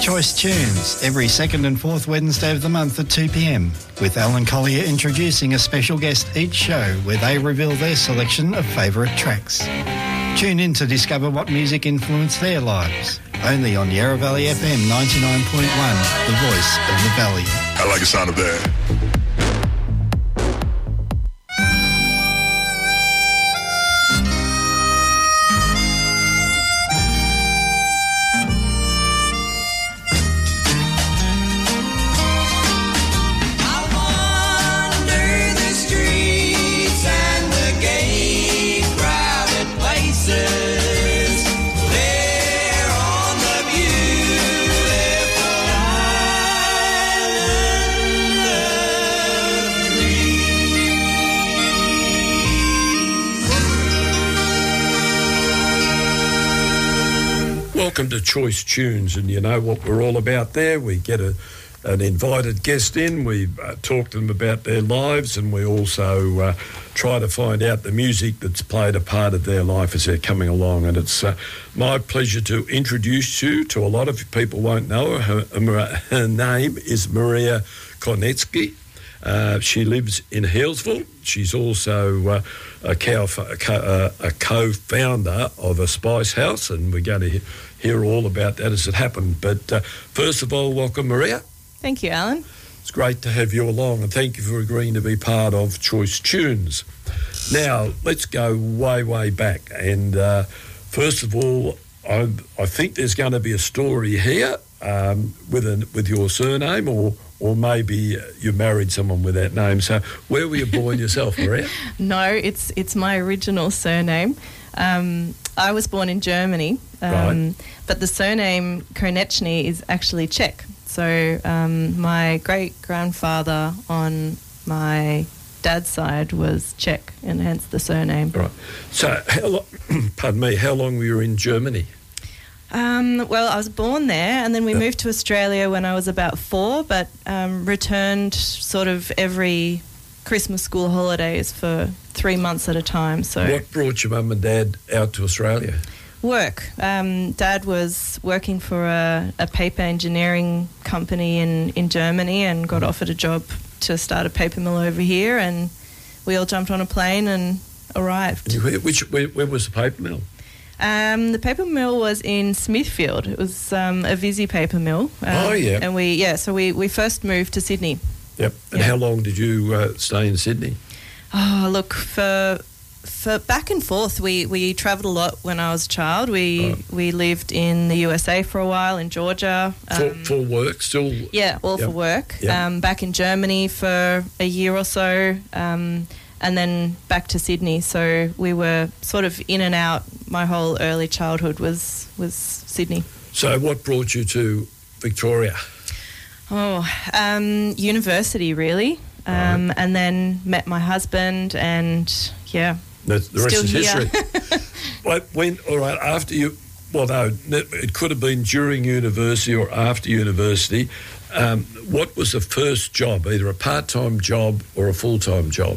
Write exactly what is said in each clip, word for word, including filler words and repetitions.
Choice Tunes, every second and fourth Wednesday of the month at two p m, with Alan Collier introducing a special guest each show where they reveal their selection of favourite tracks. Tune in to discover what music influenced their lives. Only on Yarra Valley F M ninety-nine point one, the voice of the valley. I like the sound of that. Welcome to Choice Tunes, and you know what we're all about there. We get a, an invited guest in, we uh, talk to them about their lives, and we also uh, try to find out the music that's played a part of their life as they're coming along. And it's uh, my pleasure to introduce you to a lot of people won't know her. Her, her name is Maria Kornetsky. Uh, she lives in Healesville. She's also uh, a, co- a, co- a co-founder of a spice house, and we're going to he- hear all about that as it happened. But uh, first of all, welcome, Maria. Thank you, Alan. It's great to have you along, and thank you for agreeing to be part of Choice Tunes. Now, let's go way, way back. And uh, first of all, I, I think there's going to be a story here um, with an, with your surname, or or maybe you married someone with that name. So where were you born yourself, Maria? No, it's it's my original surname. Um, I was born in Germany, um, Right. but the surname Konechny is actually Czech. So um, my great-grandfather on my dad's side was Czech, and hence the surname. Right. So, how lo- pardon me, how long were you in Germany? Um, well, I was born there, and then we moved to Australia when I was about four, but um, returned sort of every Christmas school holidays for three months at a time. So What brought your mum and dad out to Australia? work. Um, Dad was working for a, a paper engineering company in, in Germany and got offered a job to start a paper mill over here, and we all jumped on a plane and arrived. And you, which, where, where was the paper mill? Um, the paper mill was in Smithfield. It was um, a Visy paper mill. Um, Oh, yeah. And we, yeah, so we, we first moved to Sydney. Yep. And Yeah. how long did you uh, stay in Sydney? Oh, look, for for back and forth, we, we travelled a lot when I was a child. We Right. we lived in the U S A for a while, in Georgia. For, um, for work, still? Yeah, all Yep. for work. Yep. Um, back in Germany for a year or so, um, and then back to Sydney. So we were sort of in and out. My whole early childhood was was Sydney. So what brought you to Victoria? Oh, um, university really, um, and then met my husband, and yeah, The, the rest Still is here. history. Wait, when, all right, after you, well, no, it could have been during university or after university. Um, what was the first job, either a part-time job or a full-time job?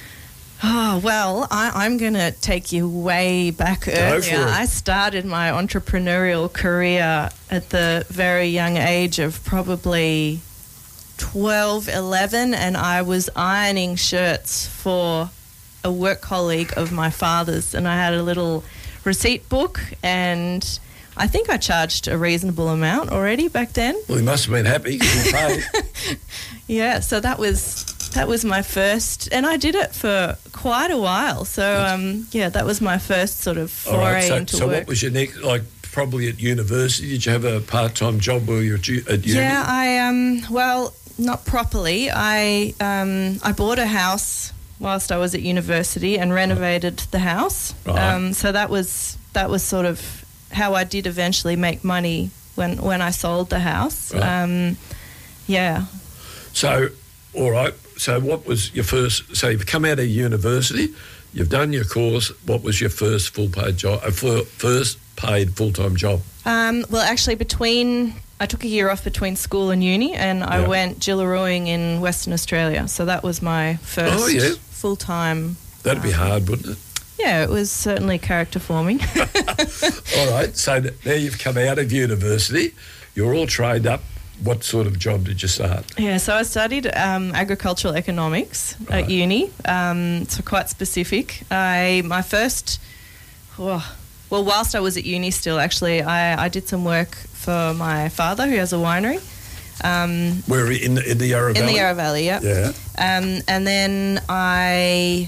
Oh, well, I, I'm going to take you way back for earlier. it. I started my entrepreneurial career at the very young age of probably twelve, eleven, and I was ironing shirts for a work colleague of my father's, and I had a little receipt book, and I think I charged a reasonable amount already back then. Well, he must have been happy because he paid. Yeah, so that was that was my first, and I did it for quite a while. So um, yeah, that was my first sort of foray All right, so, into so work. what was your next, like probably at university, did you have a part-time job while you were at u- at uni? Yeah, I um well, not properly. I um I bought a house whilst I was at university and renovated the house. Right. Um, so that was that was sort of how I did eventually make money when when I sold the house. Right. Um, yeah. So, all right, so what was your first, so you've come out of university, you've done your course, what was your first full-paid job, uh, fir- first paid full-time job? Um, well, actually, between I took a year off between school and uni, and I Yeah. went Gillaroing in Western Australia. So that was my first Oh, yeah. full time. That'd be hard, wouldn't it? Yeah, it was certainly character forming. All right, so now you've come out of university. You're all trained up. What sort of job did you start? Yeah, so I studied um, agricultural economics Right. at uni, um, so quite specific. I my first, oh, well, whilst I was at uni still, actually, I, I did some work for my father who has a winery. Um, Where in the, in the Yarra in Valley? the Yarra Valley, yeah. Yeah. Um, and then I,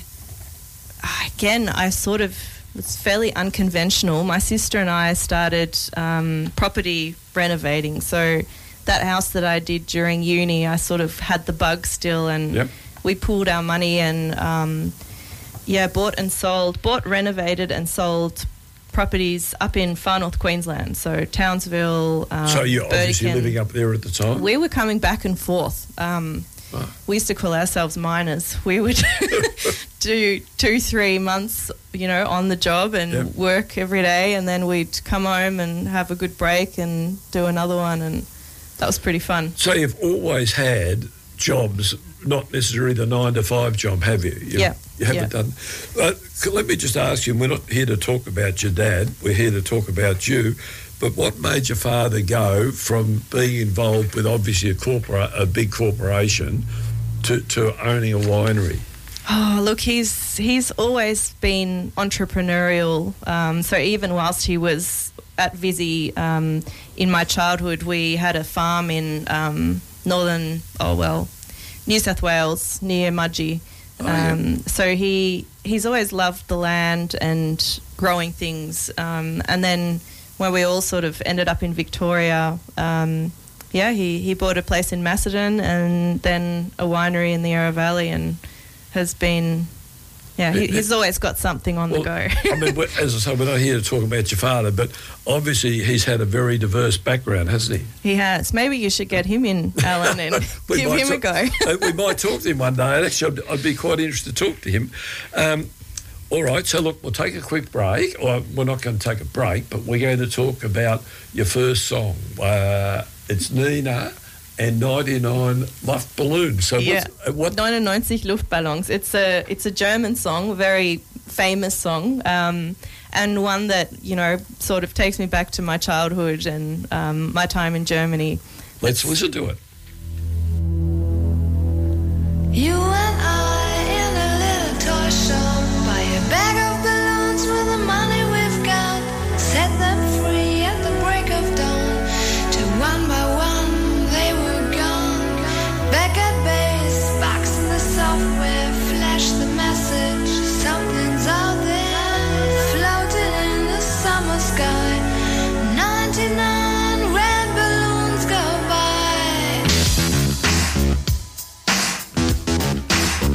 again, I sort of was fairly unconventional. My sister and I started um, property renovating. So that house that I did during uni, I sort of had the bug still, and Yep. we pooled our money and, um, yeah, bought and sold, bought, renovated and sold properties up in far north Queensland. So Townsville, um, So you're obviously Burdekin. living up there at the time? We were coming back and forth. Um, Oh. We used to call ourselves miners. We would do two, three months, you know, on the job and Yep. work every day, and then we'd come home and have a good break and do another one, and that was pretty fun. So you've always had jobs, not necessarily the nine to five job, have you? you Yeah. You haven't Yeah. done. Uh, c- let me just ask you, we're not here to talk about your dad, we're here to talk about you. But what made your father go from being involved with obviously a, corpora- a big corporation to, to owning a winery? Oh, look, he's he's always been entrepreneurial. Um, so even whilst he was at Visi, um, in my childhood, we had a farm in um, northern, oh well, New South Wales near Mudgee. Oh, yeah. Um, so he he's always loved the land and growing things. Um, and then when we all sort of ended up in Victoria, um, yeah, he, he bought a place in Macedon and then a winery in the Yarra Valley, and has been, yeah, he, he's always got something on Well, the go. I mean, we- as I say, we're not here to talk about your father, but obviously he's had a very diverse background, hasn't he? He has. Maybe you should get him in, Alan, and We give might him a go. talk- uh, we might talk to him one day. And actually, I'd, I'd be quite interested to talk to him. Um, all right, so look, we'll take a quick break. Or we're not going to take a break, but we're going to talk about your first song. Uh, it's Nina and ninety-nine Luftballons. So Yeah, what's, uh, what? ninety-nine Luftballons. It's a it's a German song, a very famous song, um, and one that, you know, sort of takes me back to my childhood and um, my time in Germany. Let's listen to it. You and I in a little toy shop, buy a bag of balloons with the money we've got, set them free at the break of dawn, till one by one they were gone. Back at base, box in the software, flash the message, something's out there, floating in the summer sky. ninety-nine red balloons go by.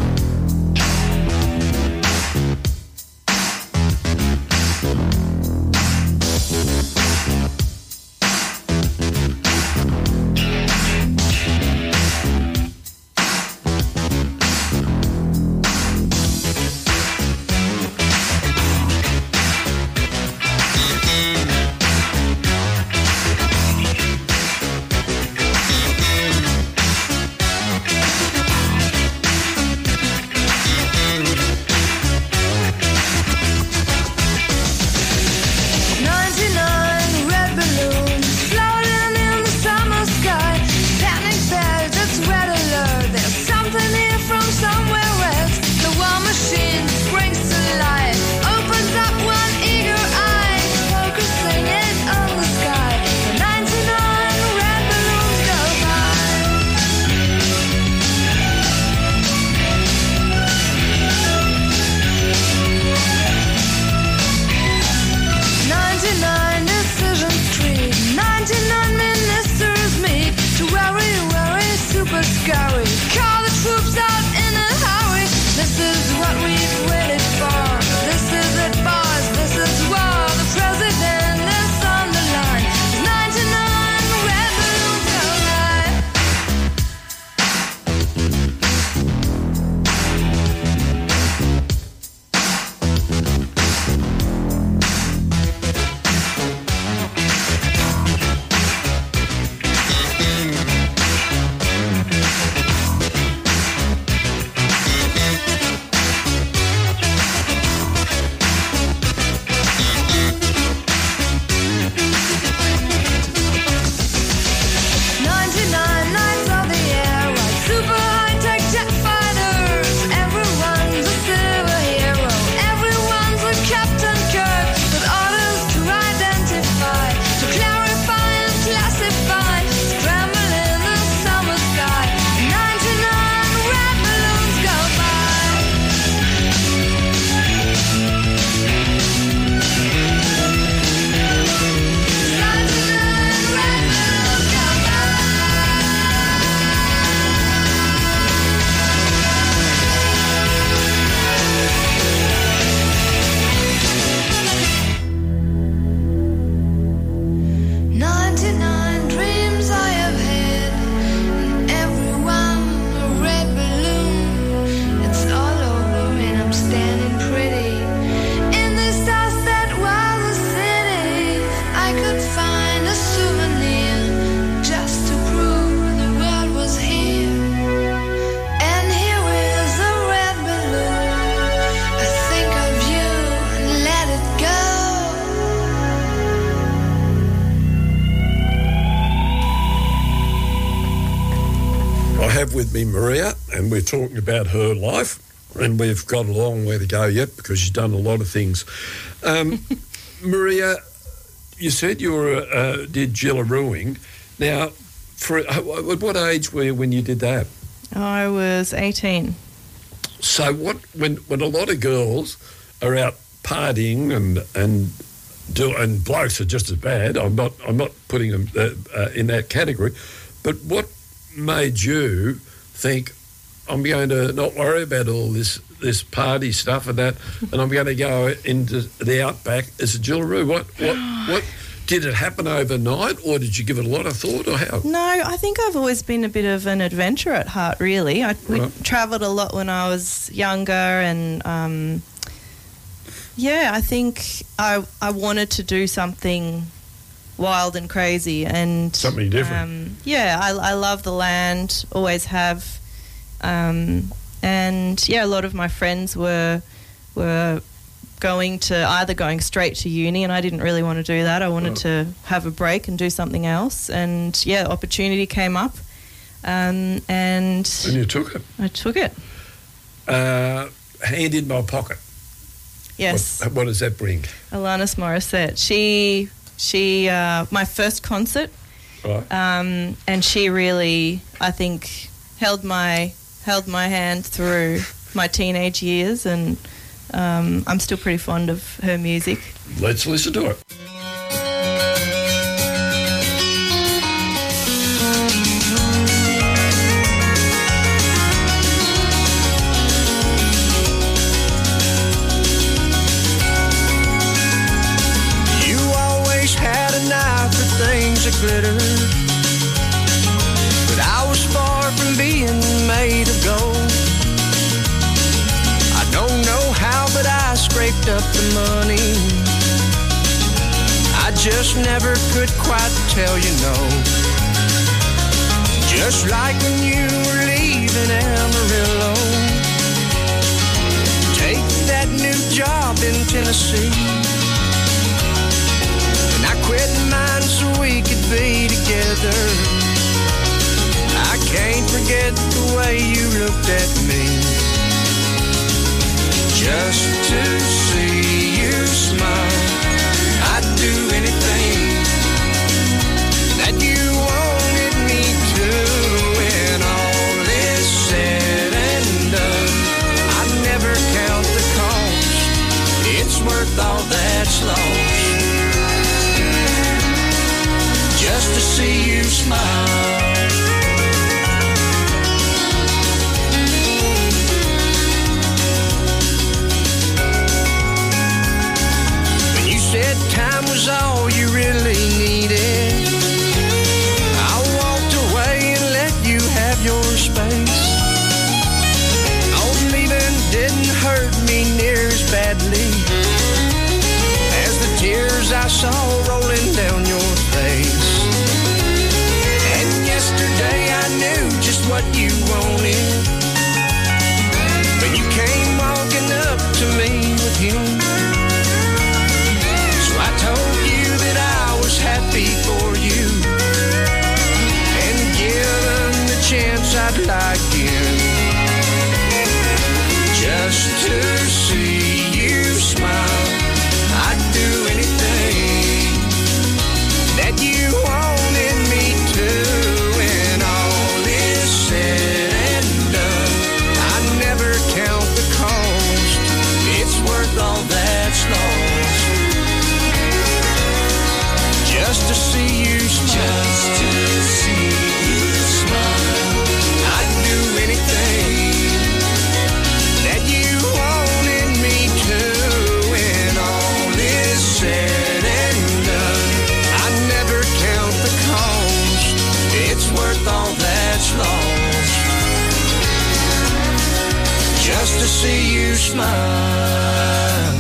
with me Maria, and we're talking about her life, and we've got a long way to go yet because she's done a lot of things. Um, Maria, you said you were uh, did Jillarooing. Now, for at what age were you when you did that? I was eighteen. So what when when a lot of girls are out partying and and do and blokes are just as bad. I'm not I'm not putting them uh, uh, in that category, but what made you think I'm going to not worry about all this this party stuff and that, and I'm going to go into the outback as a Jillaroo? What what what did it happen overnight, or did you give it a lot of thought, or how? No, I think I've always been a bit of an adventurer at heart, really. I we Right. travelled a lot when I was younger, and um, yeah, I think I I wanted to do something wild and crazy, and Something different. Um, yeah, I, I love the land, always have, um, and yeah, a lot of my friends were were going to either going straight to uni, and I didn't really want to do that. I wanted to have a break and do something else, and yeah, opportunity came up, um, and And you took it. I took it. Uh, hand in my pocket. Yes, What, what does that bring? Alanis Morissette. She she uh, my first concert. Right. Um, and she really, I think, held my held my hand through my teenage years, and um, I'm still pretty fond of her music. Let's listen to it. You always had an eye for things that glitter, but I was far from being made of gold. I don't know how, but I scraped up the money. I just never could quite tell you no. Just like when you were leaving Amarillo, take that new job in Tennessee. And I quit mine so we could be together. I can't forget the way you looked at me. Just to see you smile, I'd do anything that you wanted me to. When all is said and done, I never count the cost. It's worth all that's lost, just to see you smile. Said time was all you really needed, I walked away and let you have your space. Oh, leaving didn't hurt me near as badly as the tears I saw rolling down your face. And yesterday I knew just what you wanted when you came walking up to me with him. I told you that I was happy for you, and given the chance I'd like in, just to see you smile. I'd do anything that you wanted me to. When all is said and done, I never count the cost. It's worth all that's lost, just to see you smile. Just to see you smile. I'd do anything that you wanted me to. When all is said and done, I never count the cost. It's worth all that's lost, just to see you smile.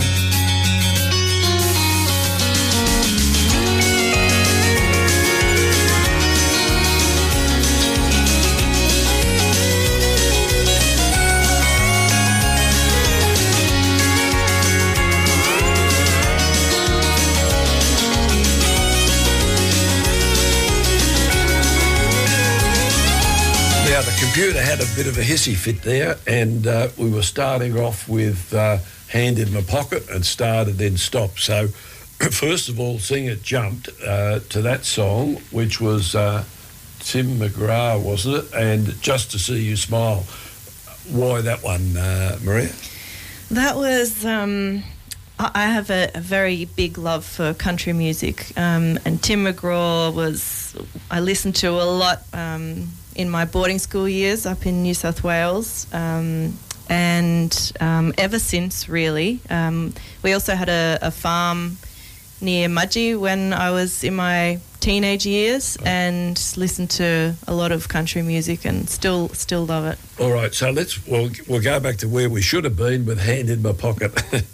Now, the computer had a bit of a hissy fit there, and uh, we were starting off with uh, Hand in My Pocket and started, then stopped. So, first of all, Sing It jumped uh, to that song, which was uh, Tim McGrath, wasn't it? And Just to See You Smile. Why that one, uh, Maria? That was... Um I have a, a very big love for country music, um, and Tim McGraw was, I listened to a lot um, in my boarding school years up in New South Wales, um, and um, ever since, really. Um, we also had a, a farm near Mudgee when I was in my teenage years, and listened to a lot of country music and still still love it. All right, so let's, we'll, we'll go back to where we should have been with Hand in My Pocket.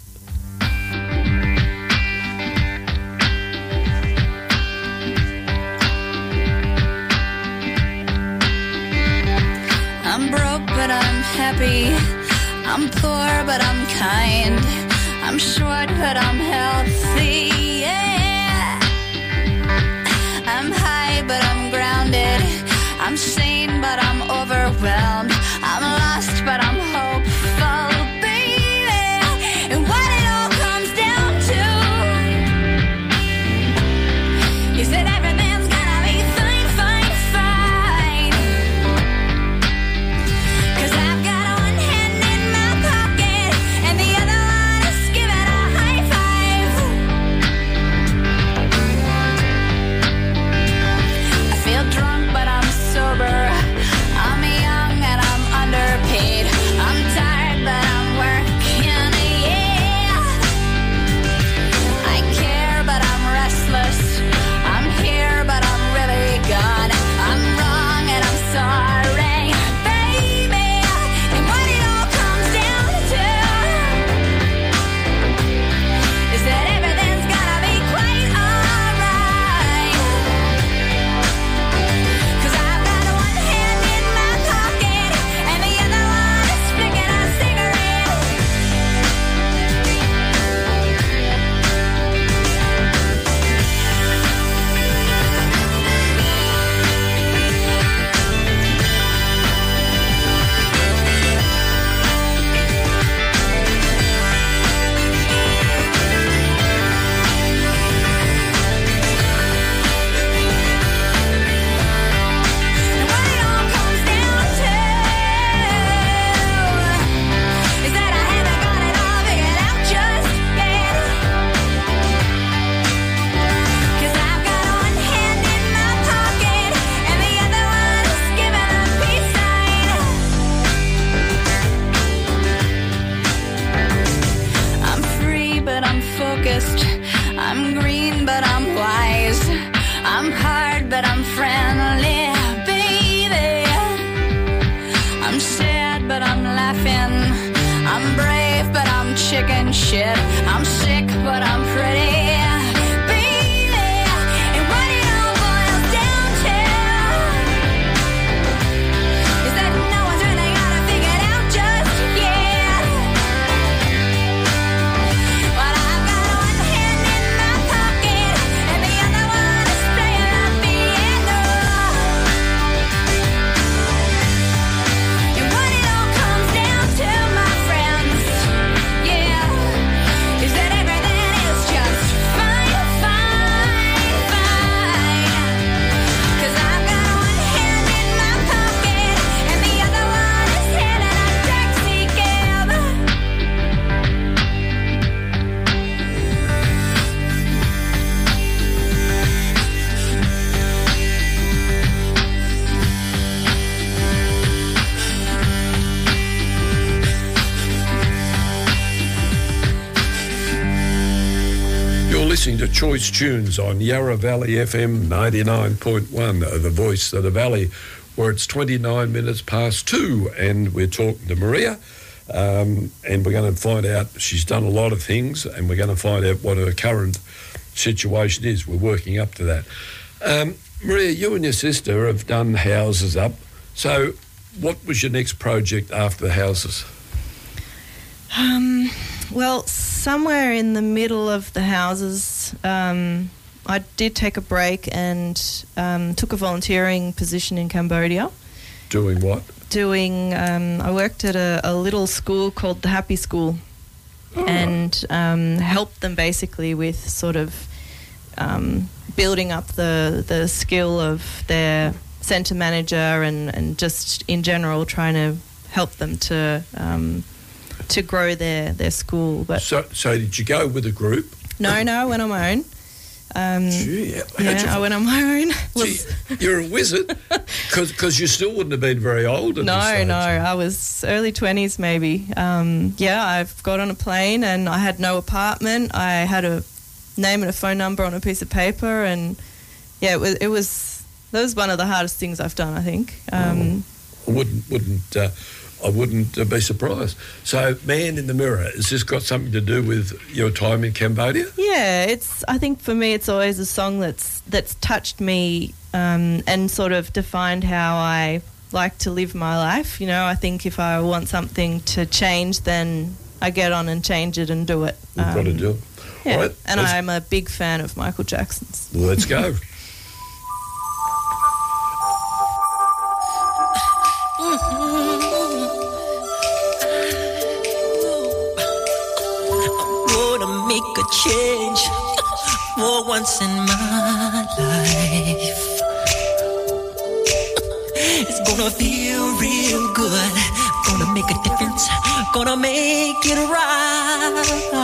I'm broke, but I'm happy. I'm poor, but I'm kind. I'm short, but I'm healthy. Yeah. I'm high, but I'm grounded. I'm sane, but I'm overwhelmed. I'm lost, but I'm hopeful, baby. And what it all comes down to is that everything's gonna be fine, fine, fine. 'Cause I've got one hand in my pocket and the other one is giving a high five. I feel drunk, but I'm sober. I'm young and I'm underpaid. I'm tired, but I'm working, yeah. I care, but I'm restless. I'm here, but I'm really gone. I'm wrong and I'm sorry, baby. And what it all comes down to is that everything's gonna be quite alright. 'Cause I've got one hand in my pocket and the other one is flicking a cigarette. And what it all comes down to is that I haven't got it all figured out just yet. 'Cause I've got one hand in my pocket and the other one is giving a peace sign. I'm free, but I'm focused. I'm green, but I'm wise. I'm hard, but I'm friendly, baby. I'm sad, but I'm laughing. I'm brave, but I'm chicken shit. I'm sick, but I'm pretty, baby. And what it all boils down to is that no one's really got it figured out just yet. But I've got one hand in my pocket and the other one is playing the piano. And what it all comes down to, my friends, yeah, is that everything is just fine, fine, fine. 'Cause I've got one hand in my pocket and the other one is hailing a taxi cab. You're listening to Choice Tunes on Yarra Valley F M ninety-nine point one, uh, the voice of the valley, where it's twenty-nine minutes past two, and we're talking to Maria, um, and we're going to find out, she's done a lot of things, and we're going to find out what her current situation is. We're working up to that. Um, Maria, you and your sister have done houses up, so what was your next project after the houses? Um, well, somewhere in the middle of the houses, um, I did take a break and um, took a volunteering position in Cambodia. Doing what? Doing, um, I worked at a, a little school called the Happy School, Oh. and um, helped them basically with sort of um, building up the, the skill of their centre manager and, and just in general trying to help them to um, to grow their, their school. But So, so did you go with a group? no, no, I went on my own. Um, Gee, how'd yeah, you I went on my own. Gee, you're a wizard, because you still wouldn't have been very old at this No, stage. no, I was early twenties maybe. Um, yeah, I've got on a plane and I had no apartment. I had a name and a phone number on a piece of paper, and yeah, it was, it was that was one of the hardest things I've done, I think. Um, I wouldn't, wouldn't, uh, I wouldn't uh, be surprised. So, Man in the Mirror, has this got something to do with your time in Cambodia? Yeah, it's. I think for me, it's always a song that's that's touched me um, and sort of defined how I like to live my life. You know, I think if I want something to change, then I get on and change it and do it. You've got to Um, do it. Yeah, All right, and let's- I'm a big fan of Michael Jackson's. Let's go. Wanna make a change for once in my life. It's gonna feel real good. Gonna make a difference. Gonna make it right.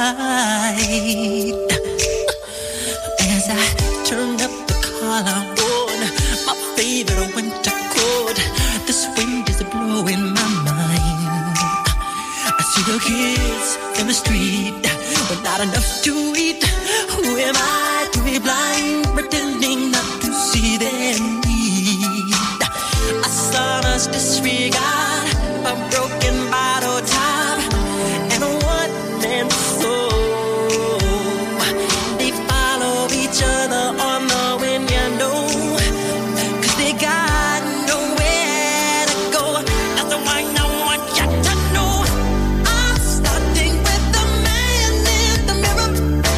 As I turn up the collar on my favorite winter coat, this wind is blowing my mind. I see the kids in the street, but not enough to eat. Who am I to be blind, pretending not to see their need? A son's disregard, a broken bottle top, and a one-man soul. They follow each other on the wind, you know, 'cause they got nowhere to go. That's why I want you to know I'm starting with the man in the mirror.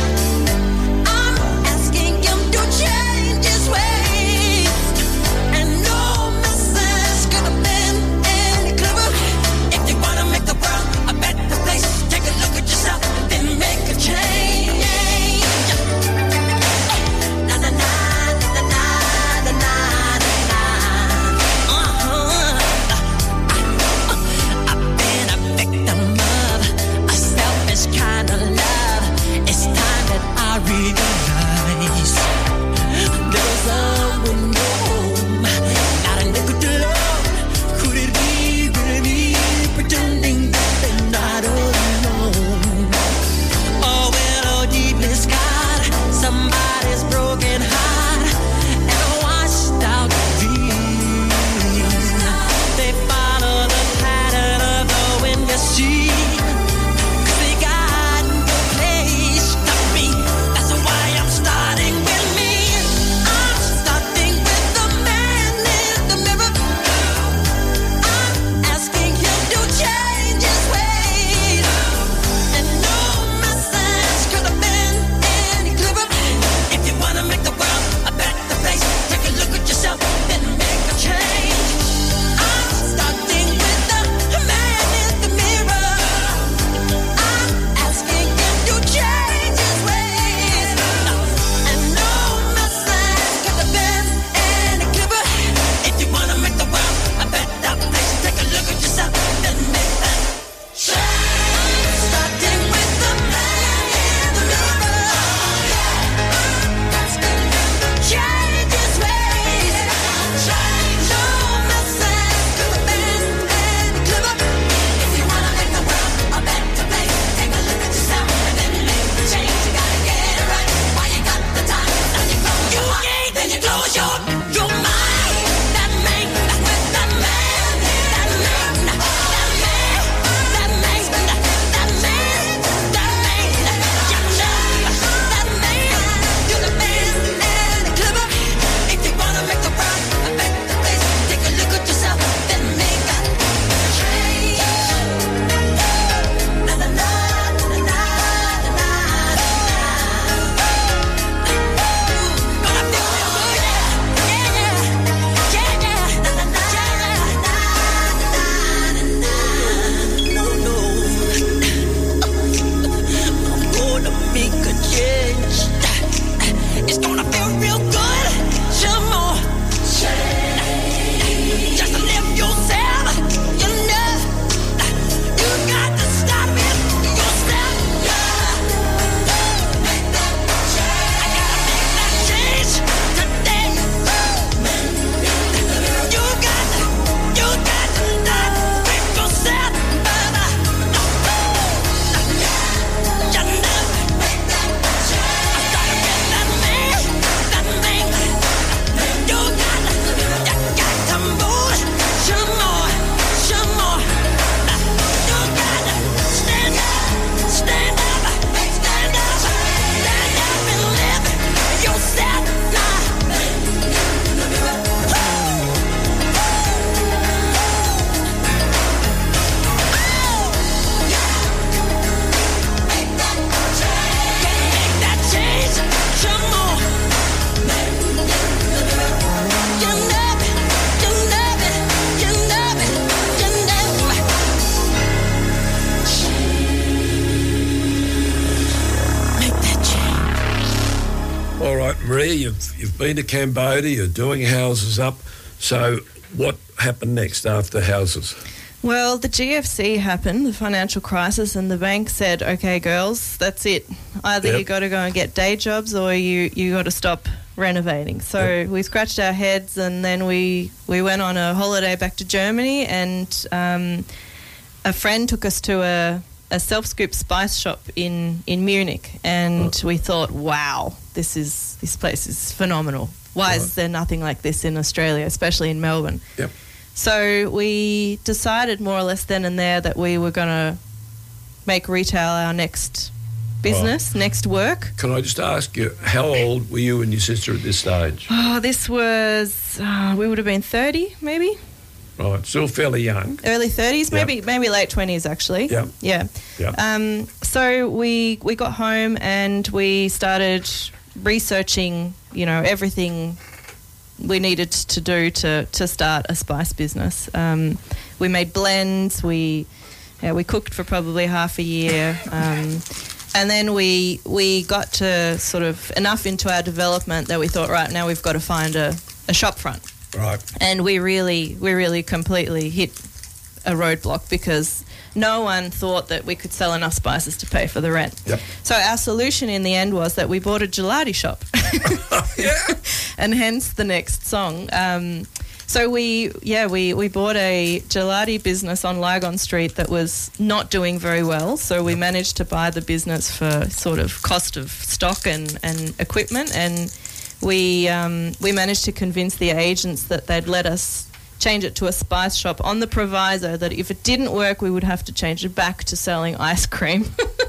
Australia, you've, you've been to Cambodia, you're doing houses up. So what happened next after houses? Well, the G F C happened, the financial crisis, and the bank said, okay, girls, that's it. Either Yep. you got to go and get day jobs or you, you got to stop renovating. So Yep. we scratched our heads, and then we, we went on a holiday back to Germany, and um, a friend took us to a, a self-scoop spice shop in, in Munich, and we thought, wow, this is this place is phenomenal. Why Right. is there nothing like this in Australia, especially in Melbourne? Yep. So we decided more or less then and there that we were going to make retail our next business, next work. Can I just ask you, how old were you and your sister at this stage? Oh, this was, uh, we would have been thirty maybe, Right, still fairly young. early thirties, Yep. maybe maybe late twenties actually. Yep. Yeah. Yep. Um, so we we got home and we started researching, you know, everything we needed to do to, to start a spice business. Um, we made blends. We yeah, we cooked for probably half a year, um, and then we we got to sort of enough into our development that we thought, right, now we've got to find a, a shop front. Right. And we really we really completely hit a roadblock because no one thought that we could sell enough spices to pay for the rent. Yep. So our solution in the end was that we bought a gelati shop. Yeah. And hence the next song. Um, so we, yeah, we, we bought a gelati business on Lygon Street that was not doing very well. So we managed to buy the business for sort of cost of stock and, and equipment. And we um, we managed to convince the agents that they'd let us change it to a spice shop on the proviso that if it didn't work, we would have to change it back to selling ice cream.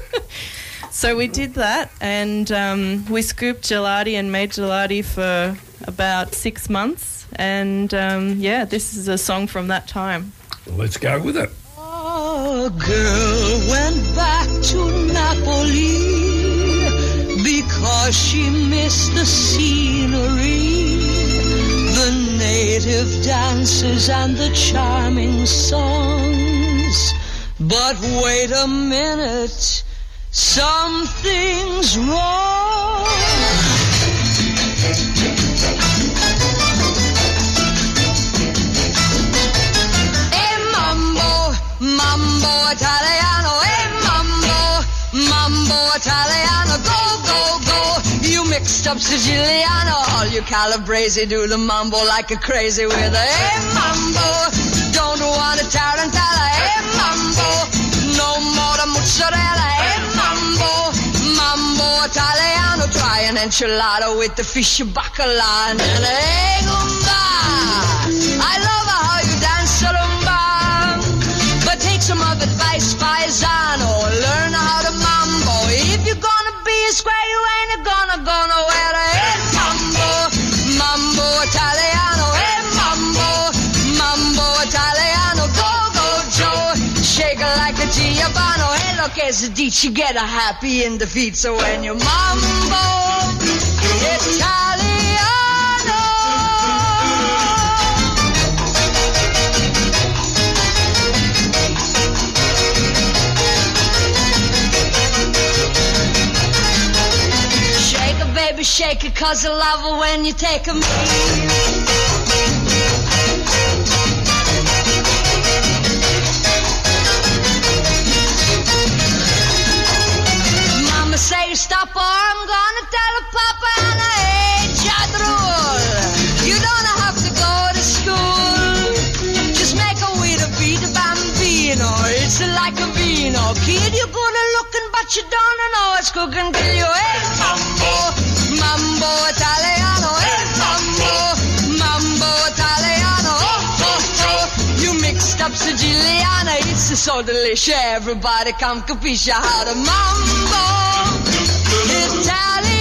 So we did that, and um, we scooped gelati and made gelati for about six months. And um, yeah, this is a song from that time. Well, let's go with it. A girl went back to Napoli because she missed the scenery, the native dances and the charming songs. But wait a minute, something's wrong. Hey mambo, mambo Italiano, hey mambo, mambo Italiano, go, go, go. You mixed up Siciliano, all you Calabrese do the mambo like a crazy with a hey mambo. Don't want a tarantella, hey mambo. No more the mozzarella, hey mambo, mambo Italiano. Try an enchilada with the fish bacala and then hey gumba. I love how you dance rumba, but take some of advice, paisano. Learn how to mambo. If you're gonna be a square, you ain't gonna go nowhere. Hey mambo, mambo Italiano, hey mambo, mambo Italiano. Go, go, Joe, shake it like a Giovanni. Hey, look, as a ditch, you get a happy in the feet. So when you mambo Italiano. Shake it, baby, shake it, cause I love it when you take a me. Mama say stop or I'm gonna tell her Papa and I hate child rule. You don't have to go to school. Just make a way to beat a bambino. It's like a vino. Kid, you're good at looking, but you don't know it's cooking till you. Hey, mambo, mambo Italiano. Hey, mambo, mambo Italiano. Oh, oh, oh. You mixed up Siciliana. It's so delicious. Everybody come capisce how to mambo Italiano.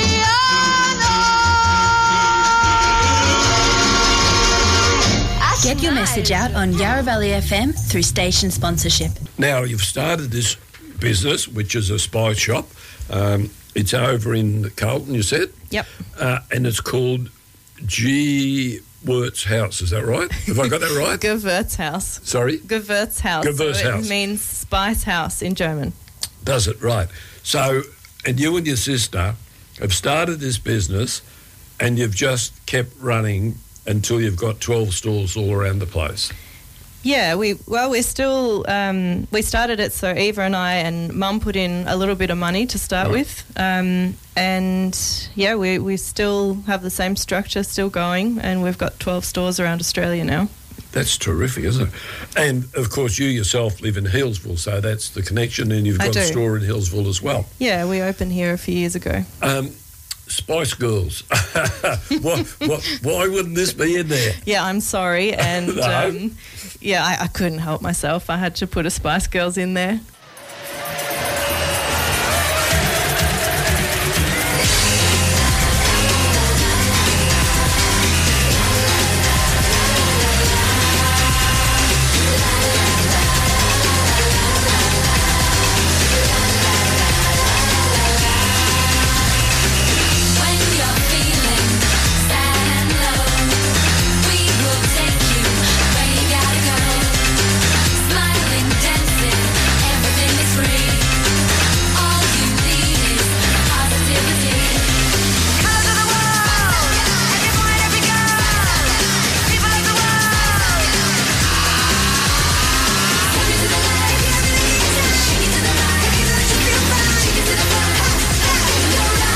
Get your message out on Yarra Valley F M through station sponsorship. Now, you've started this business, which is a spice shop. Um, it's over in Carlton, you said? Yep. Uh, and it's called G. Wirtz House, is that right? Have I got that right? Gewürzhaus. Sorry? Gewürzhaus. Gewürzhaus. So it means spice house in German. Does it, right. So, and you and your sister have started this business and you've just kept running until you've got twelve stores all around the place. Yeah, we well, we're still um, we started it. So Eva and I and Mum put in a little bit of money to start Right. with, um, and yeah, we we still have the same structure, still going, and we've got twelve stores around Australia now. That's terrific, isn't it? And of course, you yourself live in Hillsville, so that's the connection, and you've I got a do. store in Hillsville as well. Yeah, we opened here a few years ago. Um, Spice Girls. what, what, why wouldn't this be in there? Yeah, I'm sorry, and No. um, yeah, I, I couldn't help myself. I had to put a Spice Girls in there. When you're feeling sad and low, we will take you where you gotta go. Smiling, dancing, everything is free. All you need is positivity. Colors of the world, every boy and every girl, people of the world. Take it to the light, shake it to the right, let you feel fine. Shake it to the front, go right.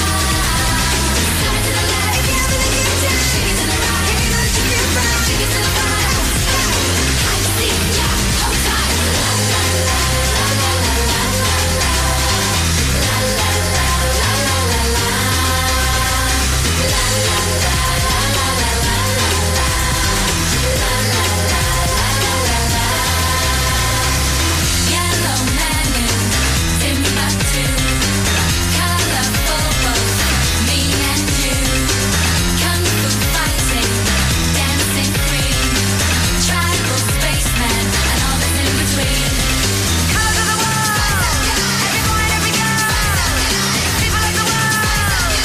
Yellow man in Timbuktu, colorful both me and you. Kung fu fighting, dancing queen, tribal spaceman, and all that's in between. Colors of the world, every boy and every girl, people of the world.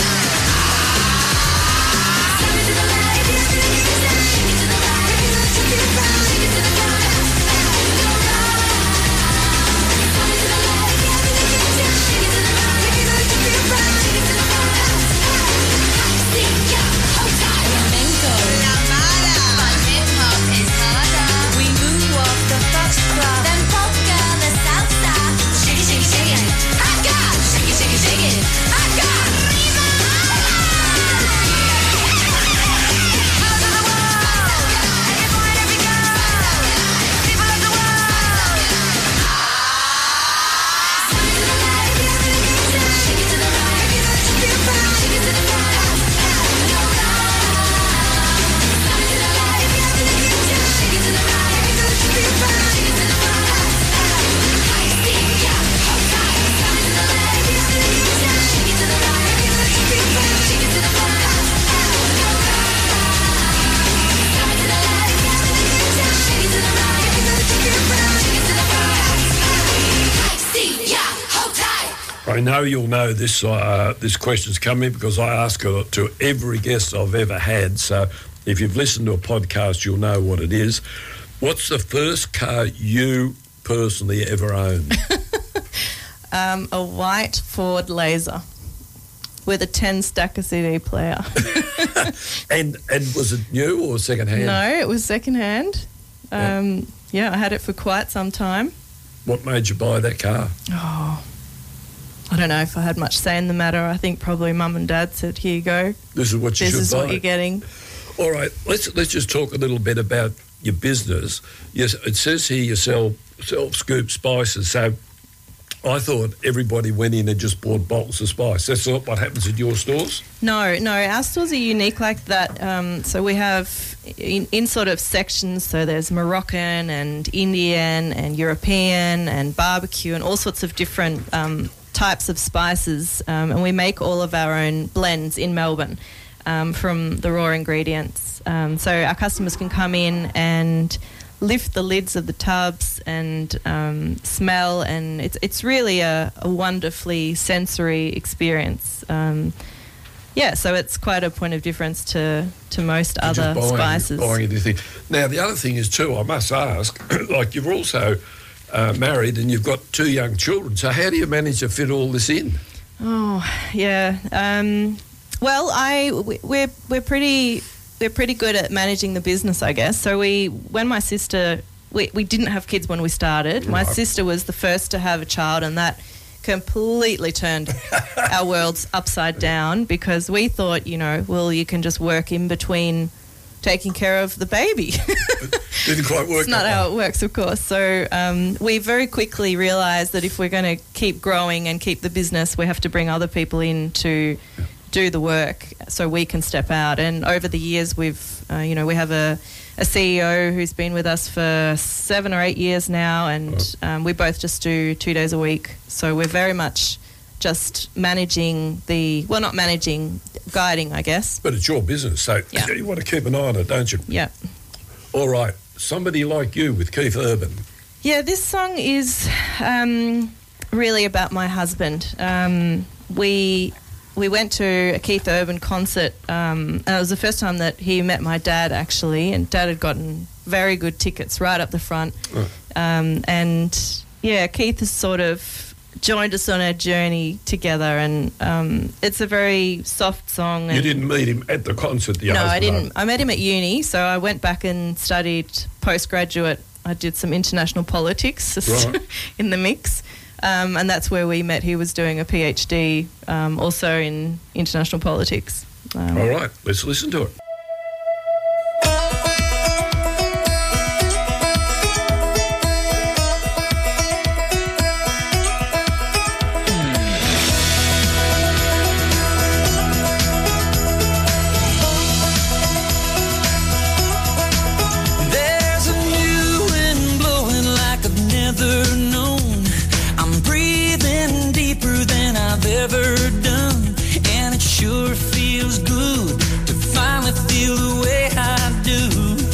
Take it to the light, shake it to the right, let you feel fine. Shake it to the front, go right. Take it to the light, shake it to the right, let you feel fine. Shake it to the front. Flamenco, la mala, but hip hop is harder. We moonwalk the foxtrot, then polka the salsa. Shake it, shake it, shake it, I got. Shake it, shake it, shake it, I got. Colors of the world, every boy and every girl, people of the world. Shake it to the light, shake it to the right, let you feel fine. Shake it to the front, go right. Shake it to the light, shake it to the right, let you feel fine. Shake it to the front, I see ya, hold tight. Shake it to the light, shake it to the right, let you feel fine. Shake it to the front, go right. Shake it to the light, shake it to the right, let you feel fine. Shake it to the front, I see ya, hold tight. I know you'll know this uh, this question's coming because I ask it to every guest I've ever had. So if you've listened to a podcast, you'll know what it is. What's the first car you personally ever owned? Um, a white Ford Laser with a ten stacker C D player. and and was it new or second hand? No, it was secondhand. Um, yeah, I had it for quite some time. What made you buy that car? Oh, I don't know if I had much say in the matter. I think probably Mum and Dad said, "Here you go. This is what you This should is buy. what you're getting." All right, let's let's just talk a little bit about your business. Yes, it says here you sell self scoop spices. So I thought everybody went in and just bought bottles of spice. That's not what happens at your stores? No, no, our stores are unique like that. Um, so we have in, in sort of sections, so there's Moroccan and Indian and European and barbecue and all sorts of different um, types of spices. Um, and we make all of our own blends in Melbourne um, from the raw ingredients. Um, so our customers can come in and lift the lids of the tubs and um, smell, and it's it's really a, a wonderfully sensory experience. Um, yeah, so it's quite a point of difference to, to most You're other just buying, spices. Buying anything. Now, the other thing is too, I must ask, like you're also uh, married and you've got two young children, so how do you manage to fit all this in? Oh, yeah. Um, Well, I we- we're we're pretty we're pretty good at managing the business, I guess. So we when my sister we, we didn't have kids when we started. My Right. sister was the first to have a child, and that completely turned our worlds upside down because we thought, you know, well, you can just work in between taking care of the baby. Didn't quite work. It's not that how way. it works, of course. So um, we very quickly realised that if we're going to keep growing and keep the business, we have to bring other people in to do the work so we can step out. And over the years, we've, uh, you know, we have a, a C E O who's been with us for seven or eight years now, and um, we both just do two days a week. So we're very much just managing the, well, not managing, guiding, I guess. But it's your business, so Yeah. you want to keep an eye on it, don't you? Yeah. All right. Somebody Like You with Keith Urban. Yeah, this song is um, really about my husband. Um, we we went to a Keith Urban concert, um, and it was the first time that he met my dad, actually, and Dad had gotten very good tickets right up the front. Oh. Um, and, yeah, Keith has sort of joined us on our journey together, and um, it's a very soft song. You and didn't meet him at the concert, the No, I husband, didn't. I met him at uni, so I went back and studied postgraduate. I did some international politics Right. in the mix, um, and that's where we met. He was doing a PhD um, also in international politics. Um, All right, let's listen to it. There's a new wind blowing like I've never known. I'm breathing deeper than I've ever done, and it sure feels good to finally feel the way I do.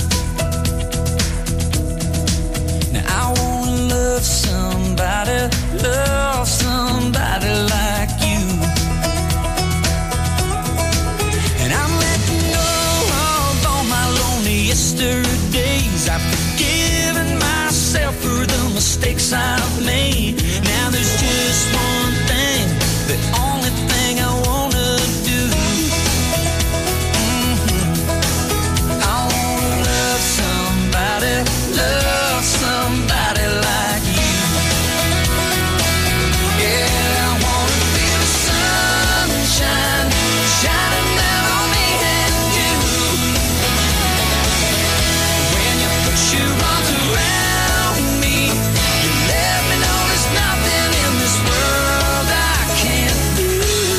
Now I wanna love somebody, love somebody like you. And I'm letting go of all my lonely yesterdays. I've forgiven myself for the mistakes I've made. Now there's just one thing, the only thing I wanna do. Mhm. I wanna love somebody, love somebody like you. Yeah, I wanna feel the sunshine shining down on me and you. When you put your arms around me, you let me know there's nothing in this world I can't do.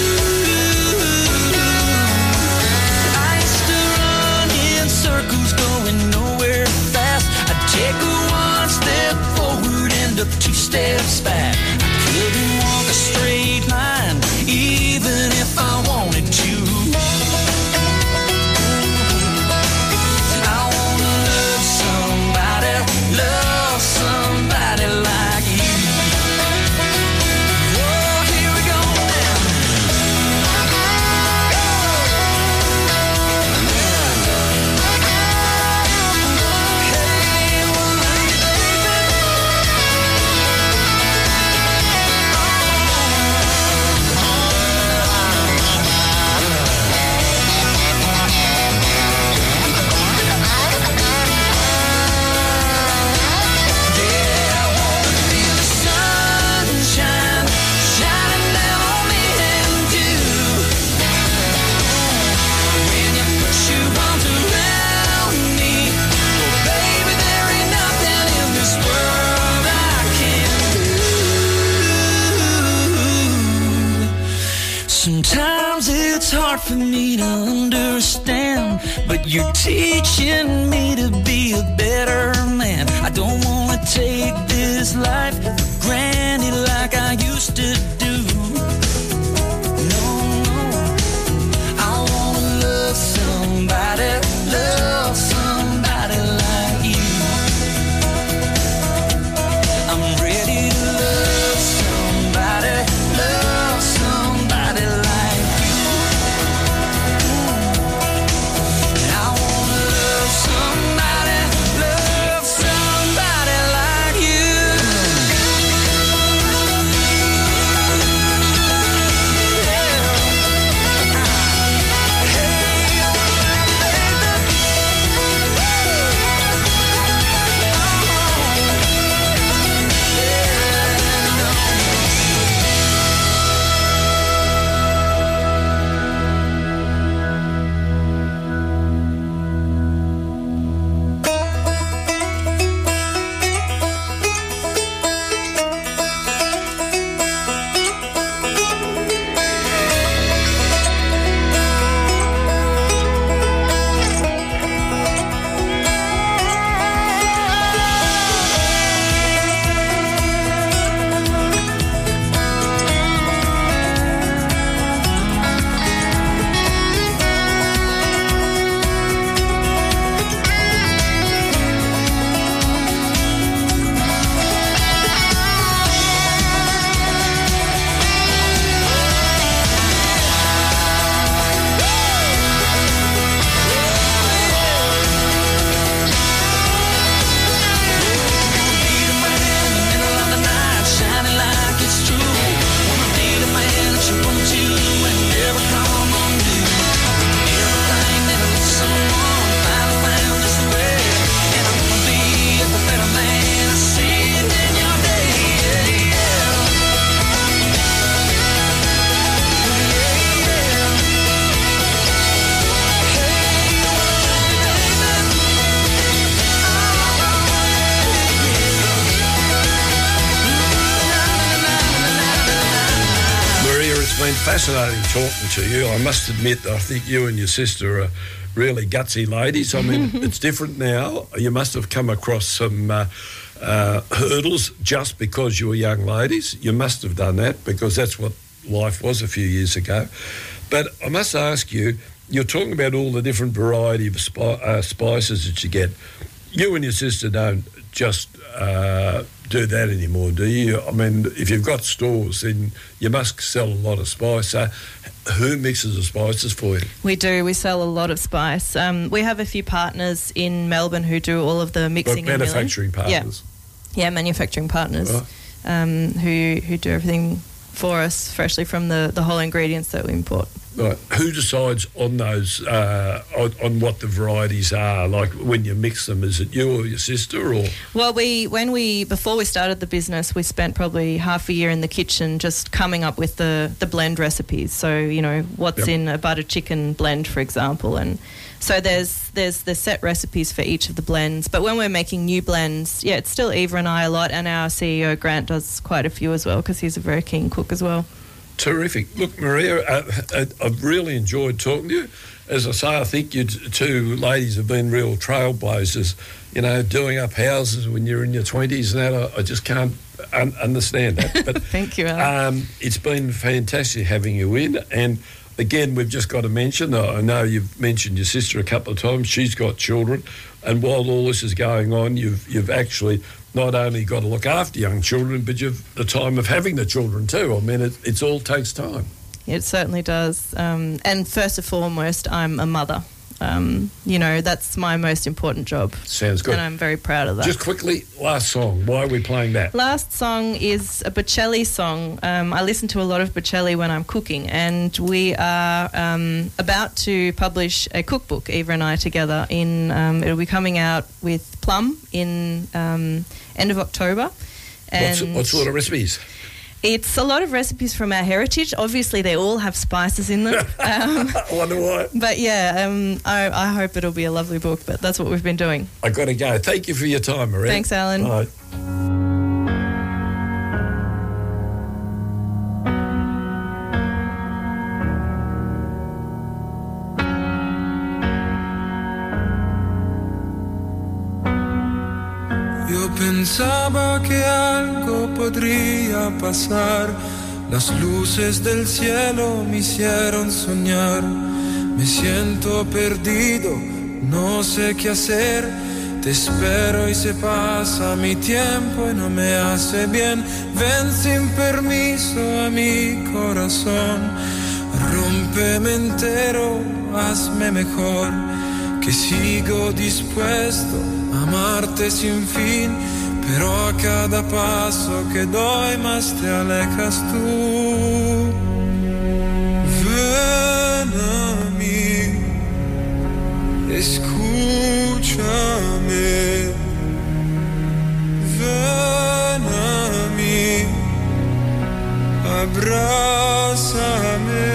I used to run in circles going nowhere fast. I'd take a one step forward and a two steps back. I couldn't walk a straight line even if I wanted to. I wanna love somebody, love somebody like you. Oh, here we go now. Hey, well, yeah, I wanna feel the sunshine shining down on me and you. When you put your arms around me, oh baby, there ain't nothing in this world I can't do. Sometimes it's hard for me to understand, but you're teaching me to be a better man. I don't wanna take this life for granted like I used to do. No, no. I wanna love somebody, love somebody like you. I'm ready to love somebody, love somebody like you. And I wanna love somebody, love somebody like you. fascinating talking to you. I must admit, I think you and your sister are really gutsy ladies. I mean, it's different now. You must have come across some uh, uh, hurdles just because you were young ladies. You must have done that because that's what life was a few years ago. But I must ask you, you're talking about all the different variety of spi- uh, spices that you get. You and your sister don't just uh, do that anymore, do you? I mean, if you've got stores, then you must sell a lot of spice. So who mixes the spices for you? We do. We sell a lot of spice. Um, we have a few partners in Melbourne who do all of the mixing Like and manufacturing milling. partners? Yeah, yeah manufacturing partners Right. um, who, who do everything for us freshly from the, the whole ingredients that we import. Right. Who decides on those, uh, on, on what the varieties are? Like when you mix them, is it you or your sister or? Well, we when we before we started the business, we spent probably half a year in the kitchen just coming up with the, the blend recipes. So you know what's Yep. in a butter chicken blend, for example, and so there's there's the set recipes for each of the blends. But when we're making new blends, yeah, it's still Eva and I a lot, and our C E O Grant does quite a few as well because he's a very keen cook as well. Terrific. Look, Maria, uh, uh, I've really enjoyed talking to you. As I say, I think you t- two ladies have been real trailblazers, you know, doing up houses when you're in your twenties and that. I, I just can't un- understand that. But Thank you, Alan. um, it's been fantastic having you in. And again, we've just got to mention, I know you've mentioned your sister a couple of times. She's got children. And while all this is going on, you've you've actually not only got to look after young children, but you've the time of having the children too. I mean, it it's all takes time. It certainly does. Um, and first and foremost, I'm a mother. Um, you know, that's my most important job. Sounds good. And I'm very proud of that. Just quickly, last song. Why are we playing that? Last song is a Bocelli song. Um, I listen to a lot of Bocelli when I'm cooking, and we are um, about to publish a cookbook, Eva and I together. In um, it'll be coming out with Plum in um, end of October. What's, And what sort of recipes? it's a lot of recipes from our heritage. Obviously, they all have spices in them. Um, I wonder why. but yeah, um, I, I hope it'll be a lovely book, but that's what we've been doing. I got to go. Thank you for your time, Maria. Thanks, Alan. Bye. Yo pensaba que algo podría pasar. Las luces del cielo me hicieron soñar. Me siento perdido, no sé qué hacer. Te espero y se pasa mi tiempo y no me hace bien. Ven sin permiso a mi corazón. Rómpeme entero, hazme mejor. Que sigo dispuesto a amarte sin fin, pero a cada paso que doy más te alejas tú. Ven a mí, escúchame. Ven a mí, abrázame.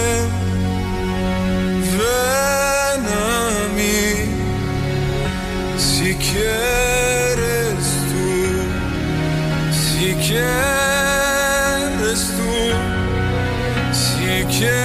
Ven a mí, si quieres tú, si quieres tú, si quieres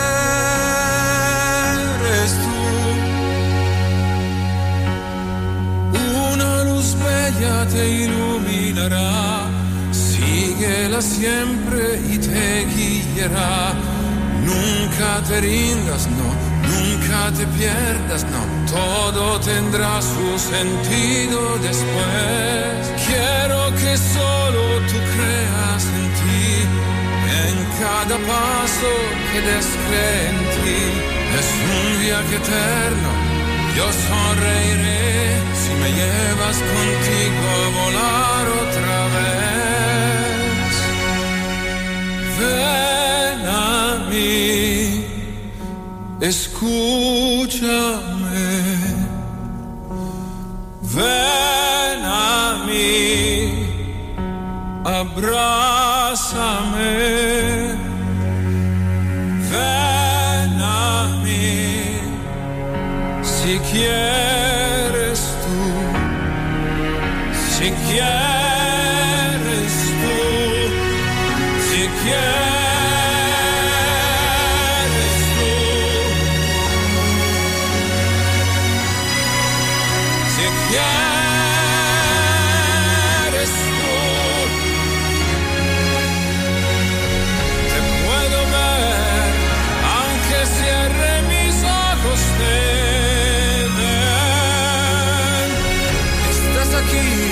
tú. Una luz bella te iluminará, síguela siempre y te guiará. Nunca te rindas, no, nunca te pierdas, no, todo tendrá su sentido después. Quiero que solo tú creas en ti, en cada paso que des cree en ti. Es un viaje eterno, yo sonreiré si me llevas contigo a volar otra vez. Ven a mí, escúchame. Ven a mí, abrázame. Ven a mí, si quieres tú, si quieres tú, si quieres. eres tú. Te puedo ver, aunque cierre mis ojos te ven. Estás aquí